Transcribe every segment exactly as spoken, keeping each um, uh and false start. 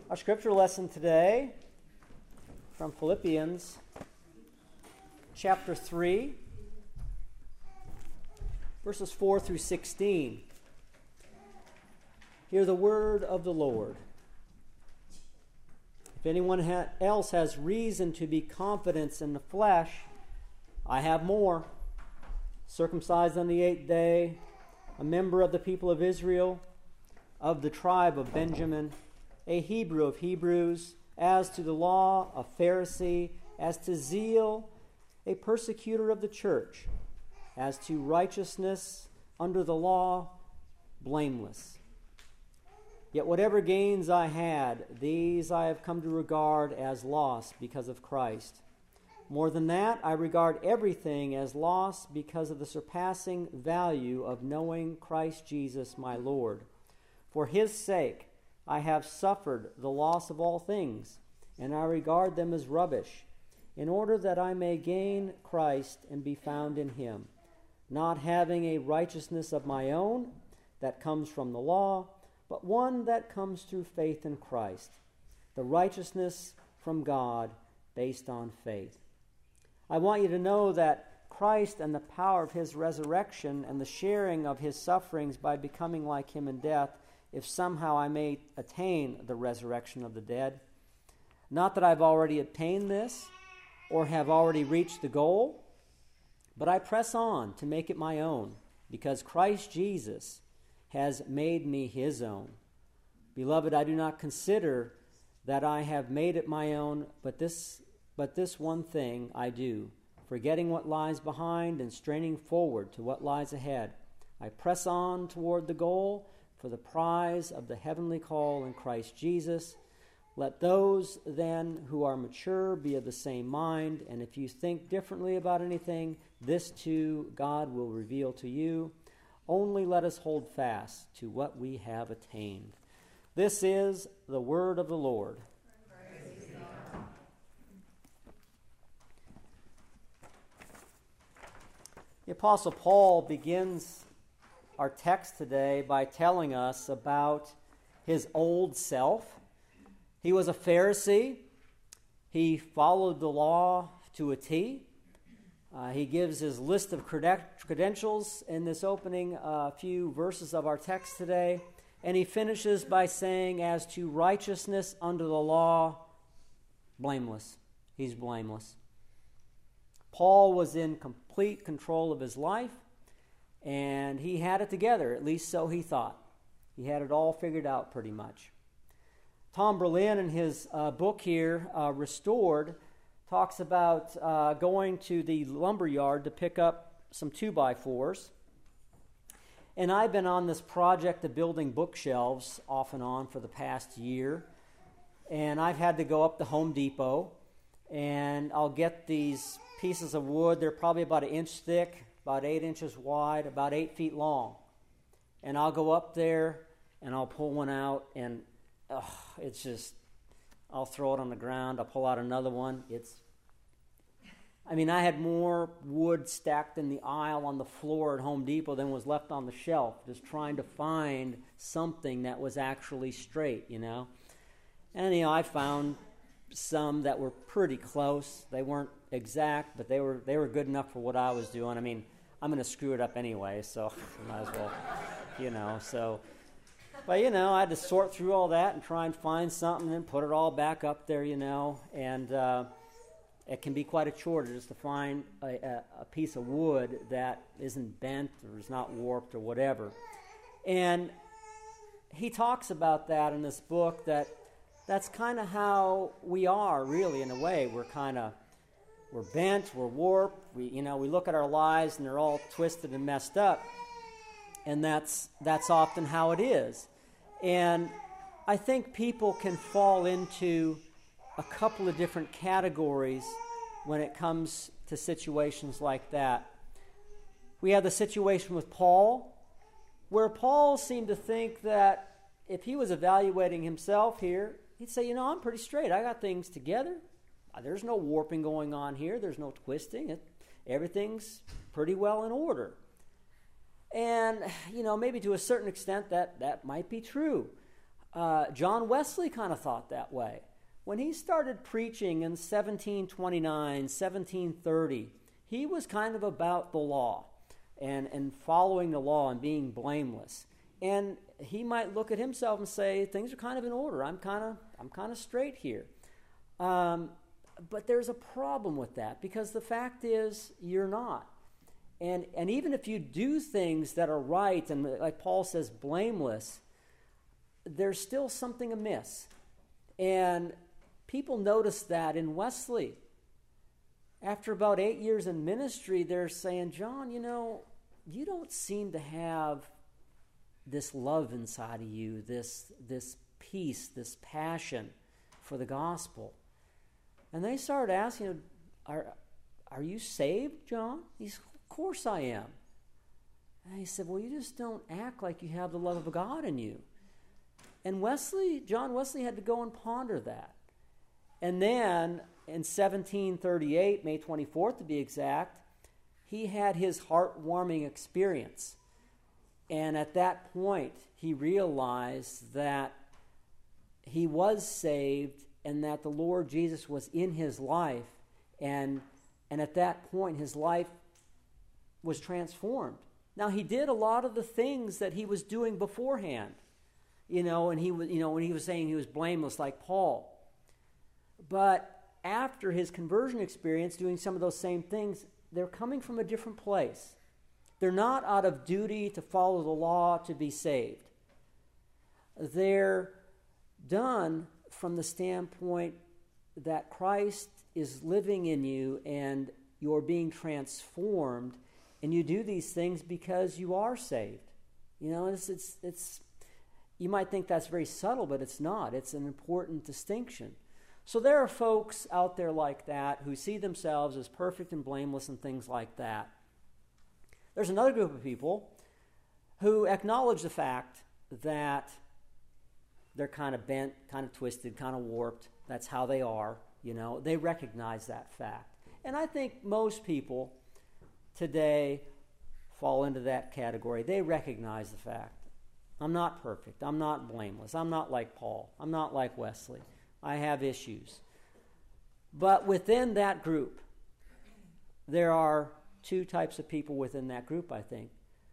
Our scripture lesson today from Philippians chapter three, verses four through sixteen. Hear the word of the Lord. If anyone ha- else has reason to be confident in the flesh, I have more. Circumcised on the eighth day, a member of the people of Israel, of the tribe of Benjamin, a Hebrew of Hebrews, as to the law, a Pharisee, as to zeal, a persecutor of the church, as to righteousness under the law, blameless. Yet whatever gains I had, these I have come to regard as loss because of Christ. More than that, I regard everything as loss because of the surpassing value of knowing Christ Jesus my Lord. For his sake I have suffered the loss of all things, and I regard them as rubbish, in order that I may gain Christ and be found in him, not having a righteousness of my own that comes from the law, but one that comes through faith in Christ, the righteousness from God based on faith. I want you to know that Christ and the power of his resurrection and the sharing of his sufferings by becoming like him in death, if somehow I may attain the resurrection of the dead. Not that I've already obtained this or have already reached the goal, but I press on to make it my own, because Christ Jesus has made me his own. Beloved, I do not consider that I have made it my own, but this But this one thing I do, forgetting what lies behind and straining forward to what lies ahead. I press on toward the goal for the prize of the heavenly call in Christ Jesus. Let those then who are mature be of the same mind, and if you think differently about anything, this too God will reveal to you. Only let us hold fast to what we have attained. This is the word of the Lord. The Apostle Paul begins our text today by telling us about his old self. He was a Pharisee. He followed the law to a T. Uh, he gives his list of creden- credentials in this opening uh, few verses of our text today. And he finishes by saying, as to righteousness under the law, blameless. He's blameless. Paul was in complete control of his life, and he had it together, at least so he thought. He had it all figured out pretty much. Tom Berlin, in his uh, book here, uh, Restored, talks about uh, going to the lumber yard to pick up some two by fours. And I've been on this project of building bookshelves off and on for the past year, and I've had to go up to Home Depot, and I'll get these pieces of wood. They're probably about an inch thick, about eight inches wide, about eight feet long. And I'll go up there and I'll pull one out, and ugh, it's just, I'll throw it on the ground. I'll pull out another one. It's, I mean, I had more wood stacked in the aisle on the floor at Home Depot than was left on the shelf, just trying to find something that was actually straight, you know. And, you know, I found some that were pretty close. They weren't exact, but they were they were good enough for what I was doing. I mean, I'm going to screw it up anyway, so might as well, you know. So, but you know, I had to sort through all that and try and find something and put it all back up there, you know. And uh, it can be quite a chore just to find a, a, a piece of wood that isn't bent or is not warped or whatever. And he talks about that in this book, that that's kind of how we are, really, in a way. We're kind of, we're bent, we're warped. We, you know, we look at our lives and they're all twisted and messed up, and that's that's often how it is. And I think people can fall into a couple of different categories when it comes to situations like that. We have the situation with Paul, where Paul seemed to think that if he was evaluating himself here, he'd say, you know, I'm pretty straight. I got things together. There's no warping going on here. There's no twisting. It, everything's pretty well in order. And, you know, maybe to a certain extent that, that might be true. Uh, John Wesley kind of thought that way. When he started preaching in seventeen twenty-nine, seventeen thirty, he was kind of about the law and, and following the law and being blameless. And he might look at himself and say, things are kind of in order. I'm kind of I'm kind of straight here. Um, but there's a problem with that, because the fact is you're not. And and even if you do things that are right and, like Paul says, blameless, there's still something amiss. And people noticed that in Wesley. After about eight years in ministry, they're saying, John, you know, you don't seem to have this love inside of you, this this peace, this passion for the gospel. And they started asking, are, are you saved, John? He said, of course I am. And he said, well, you just don't act like you have the love of God in you. And Wesley, John Wesley had to go and ponder that. And then in seventeen thirty-eight, May twenty-fourth to be exact, he had his heartwarming experience. And at that point, he realized that he was saved and that the Lord Jesus was in his life. And, and at that point, his life was transformed. Now, he did a lot of the things that he was doing beforehand. You know, and he was, you know, when he was saying he was blameless like Paul. But after his conversion experience, doing some of those same things, they're coming from a different place. They're not out of duty to follow the law to be saved. They're done from the standpoint that Christ is living in you and you're being transformed, and you do these things because you are saved. You know, it's it's it's you might think that's very subtle, but it's not. It's an important distinction. So there are folks out there like that who see themselves as perfect and blameless and things like that. There's another group of people who acknowledge the fact that they're kind of bent, kind of twisted, kind of warped. That's how they are, you know. They recognize that fact. And I think most people today fall into that category. They recognize the fact. I'm not perfect. I'm not blameless. I'm not like Paul. I'm not like Wesley. I have issues. But within that group, there are two types of people within that group, I think.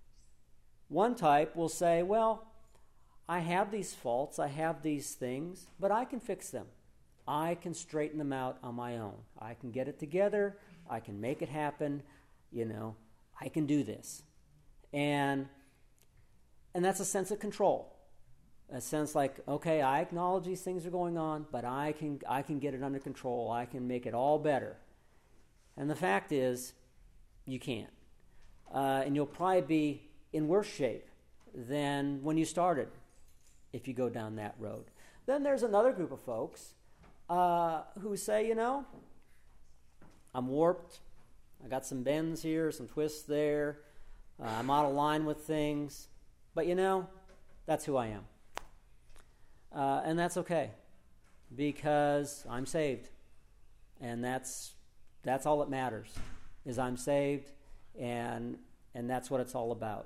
One type will say, well, I have these faults, I have these things, but I can fix them. I can straighten them out on my own. I can get it together. I can make it happen. You know, I can do this. And and that's a sense of control. A sense like, okay, I acknowledge these things are going on, but I can I can get it under control. I can make it all better. And the fact is, you can't. Uh, and you'll probably be in worse shape than when you started if you go down that road. Then there's another group of folks uh, who say, you know, I'm warped. I got some bends here, some twists there. Uh, I'm out of line with things. But, you know, that's who I am. Uh, and that's okay, because I'm saved. And that's that's all that matters, is I'm saved, and and that's what it's all about.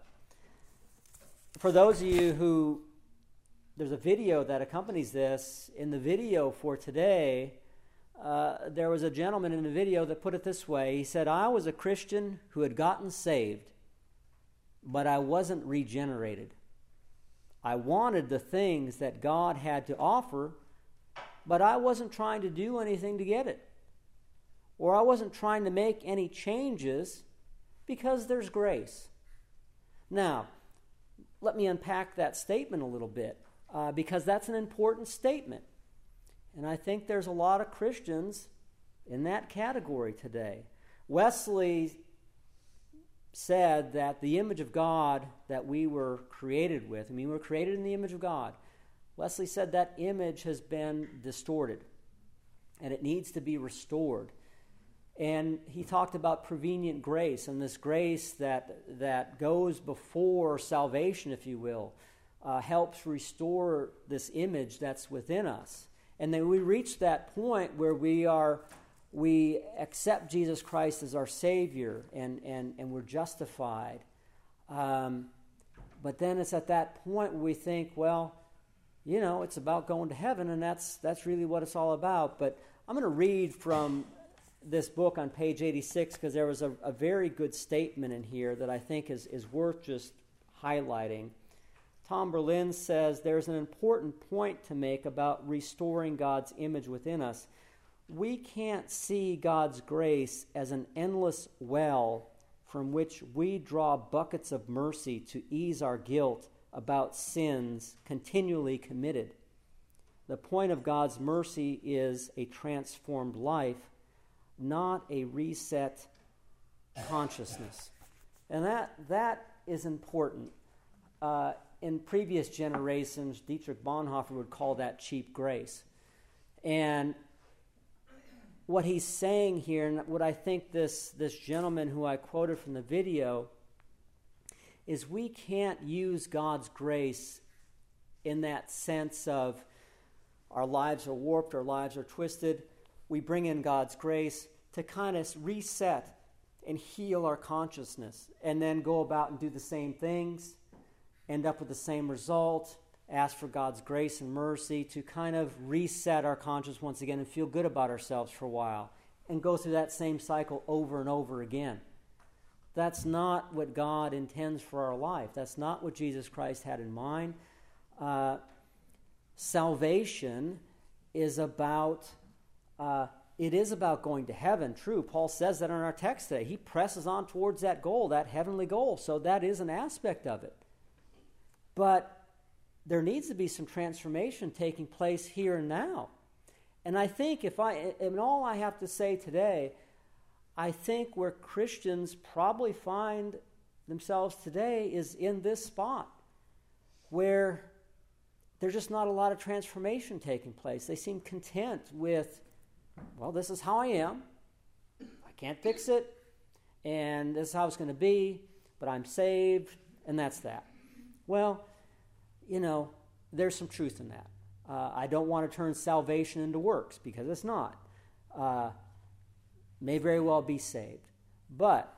For those of you who, there's a video that accompanies this. In the video for today, uh, there was a gentleman in the video that put it this way. He said, I was a Christian who had gotten saved, but I wasn't regenerated. I wanted the things that God had to offer, but I wasn't trying to do anything to get it. Or I wasn't trying to make any changes because there's grace. Now, let me unpack that statement a little bit, uh, because that's an important statement. And I think there's a lot of Christians in that category today. Wesley said that the image of God that we were created with, I mean, we were created in the image of God. Wesley said that image has been distorted, and it needs to be restored. And he talked about prevenient grace, and this grace that that goes before salvation, if you will, uh, helps restore this image that's within us. And then we reach that point where we are, we accept Jesus Christ as our Savior, and and and we're justified. Um, but then it's at that point where we think, well, you know, it's about going to heaven, and that's that's really what it's all about. But I'm going to read from this book on page eighty-six, because there was a, a very good statement in here that I think is, is worth just highlighting. Tom Berlin says, there's an important point to make about restoring God's image within us. We can't see God's grace as an endless well from which we draw buckets of mercy to ease our guilt about sins continually committed. The point of God's mercy is a transformed life, not a reset consciousness. And that that is important. Uh, in previous generations, Dietrich Bonhoeffer would call that cheap grace. And what he's saying here, and what I think this, this gentleman who I quoted from the video, is we can't use God's grace in that sense of our lives are warped, our lives are twisted. We bring in God's grace to kind of reset and heal our consciousness, and then go about and do the same things, end up with the same result, ask for God's grace and mercy to kind of reset our conscience once again and feel good about ourselves for a while, and go through that same cycle over and over again. That's not what God intends for our life. That's not what Jesus Christ had in mind. Uh, salvation is about, uh, it is about going to heaven, true. Paul says that in our text today. He presses on towards that goal, that heavenly goal. So that is an aspect of it. But there needs to be some transformation taking place here and now. And I think if I, in all I have to say today, I think where Christians probably find themselves today is in this spot, where there's just not a lot of transformation taking place. They seem content with, well, this is how I am. I can't fix it, and this is how it's going to be, but I'm saved, and that's that. Well, you know, there's some truth in that. Uh, I don't want to turn salvation into works, because it's not. Uh, may very well be saved. But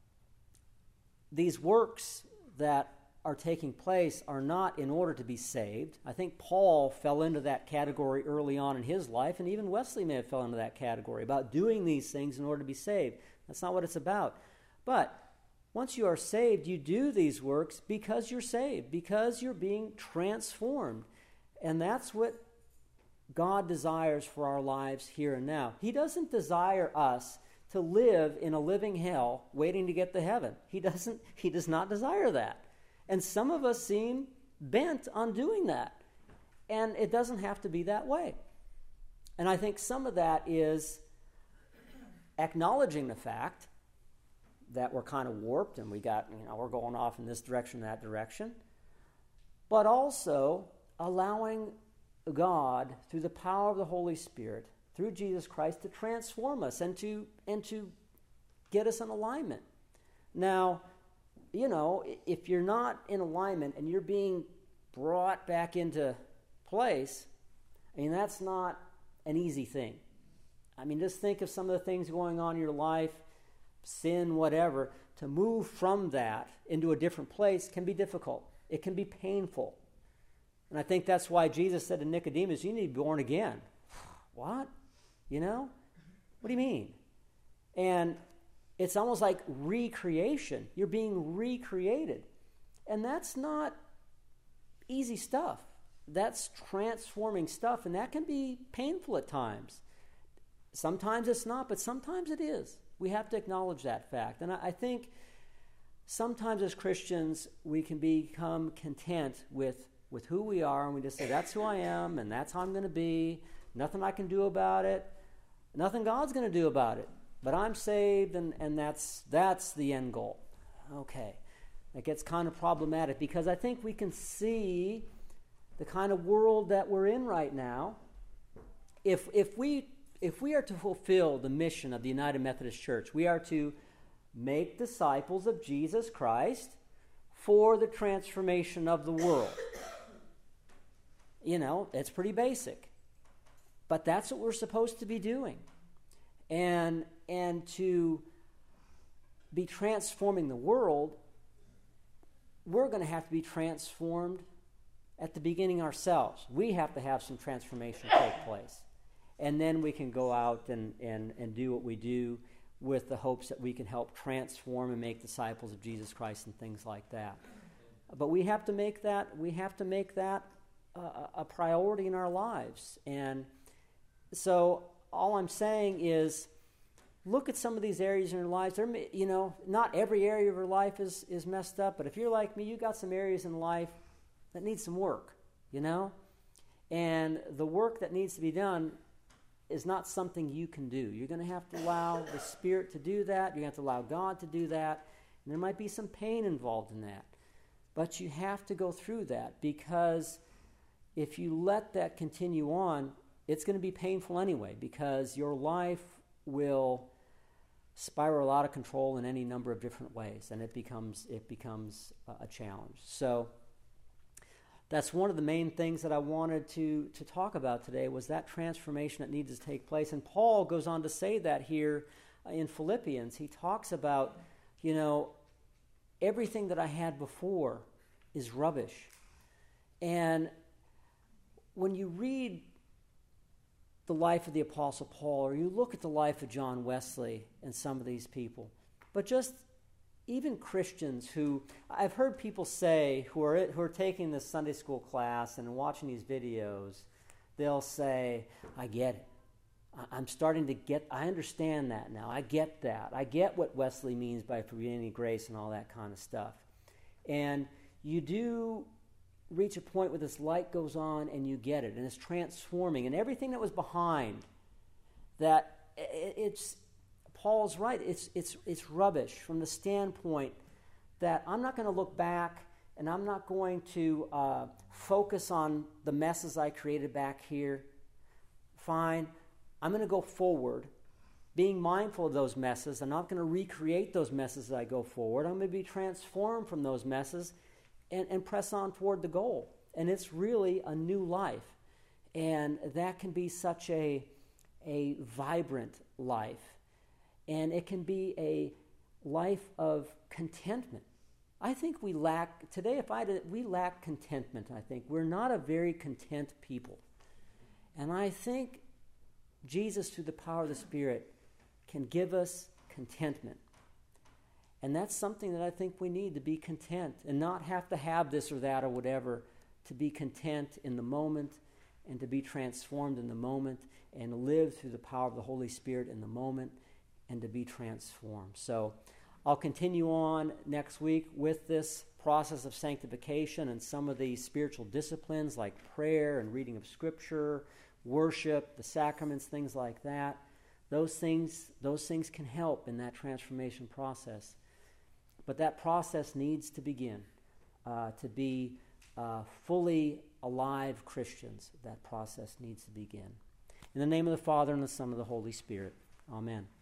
these works that are taking place are not in order to be saved. I think Paul fell into that category early on in his life, and even Wesley may have fell into that category, about doing these things in order to be saved. That's not what it's about. But once you are saved, you do these works because you're saved, because you're being transformed. And that's what God desires for our lives here and now. He doesn't desire us to live in a living hell waiting to get to heaven. He doesn't, he does not desire that. And some of us seem bent on doing that. And it doesn't have to be that way. And I think some of that is acknowledging the fact that we're kind of warped and we got, you know, we're going off in this direction, that direction. But also allowing God, through the power of the Holy Spirit, through Jesus Christ, to transform us and to and to get us in alignment. Now, you know, if you're not in alignment and you're being brought back into place, I mean, that's not an easy thing. I mean, just think of some of the things going on in your life, sin, whatever. To move from that into a different place can be difficult. It can be painful. And I think that's why Jesus said to Nicodemus, you need to be born again. What? You know? What do you mean? And it's almost like recreation. You're being recreated. And that's not easy stuff. That's transforming stuff, and that can be painful at times. Sometimes it's not, but sometimes it is. We have to acknowledge that fact. And I, I think sometimes as Christians, we can become content with, with who we are, and we just say, that's who I am, and that's how I'm going to be. Nothing I can do about it. Nothing God's going to do about it. But I'm saved, and, and that's that's the end goal. Okay. That gets kind of problematic, because I think we can see the kind of world that we're in right now. If if we if we are to fulfill the mission of the United Methodist Church, we are to make disciples of Jesus Christ for the transformation of the world. You know, it's pretty basic. But that's what we're supposed to be doing. And and to be transforming the world, we're going to have to be transformed at the beginning ourselves. We have to have some transformation take place. And then we can go out and, and, and do what we do with the hopes that we can help transform and make disciples of Jesus Christ and things like that. But we have to make that, we have to make that uh, a priority in our lives. And so all I'm saying is, look at some of these areas in your lives. There, may, you know, not every area of your life is, is messed up, but if you're like me, you got some areas in life that need some work, you know? And the work that needs to be done is not something you can do. You're going to have to allow the Spirit to do that. You're going to have to allow God to do that. And there might be some pain involved in that. But you have to go through that, because if you let that continue on, it's going to be painful anyway, because your life will spiral out of control in any number of different ways, and it becomes it becomes a challenge. So that's one of the main things that I wanted to, to talk about today, was that transformation that needs to take place. And Paul goes on to say that here in Philippians. He talks about, you know, everything that I had before is rubbish. And when you read the life of the Apostle Paul, or you look at the life of John Wesley and some of these people, but just even Christians who, I've heard people say, who are who are taking this Sunday school class and watching these videos, they'll say, I get it. I'm starting to get, I understand that now. I get that. I get what Wesley means by forgiving grace and all that kind of stuff. And you do reach a point where this light goes on and you get it, and it's transforming. And everything that was behind that, it's, Paul's right, it's it's it's rubbish from the standpoint that I'm not going to look back and I'm not going to uh, focus on the messes I created back here. Fine. I'm going to go forward, being mindful of those messes. I'm not going to recreate those messes as I go forward. I'm going to be transformed from those messes and, and press on toward the goal. And it's really a new life. And that can be such a, a vibrant life. And it can be a life of contentment. I think we lack, today if I did, we lack contentment, I think. We're not a very content people. And I think Jesus, through the power of the Spirit, can give us contentment. And that's something that I think we need, to be content and not have to have this or that or whatever, to be content in the moment and to be transformed in the moment and live through the power of the Holy Spirit in the moment and to be transformed. So I'll continue on next week with this process of sanctification and some of the spiritual disciplines like prayer and reading of Scripture, worship, the sacraments, things like that. Those things, those things can help in that transformation process. But that process needs to begin. Uh, to be uh, fully alive Christians, that process needs to begin. In the name of the Father, and the Son, and the Holy Spirit. Amen.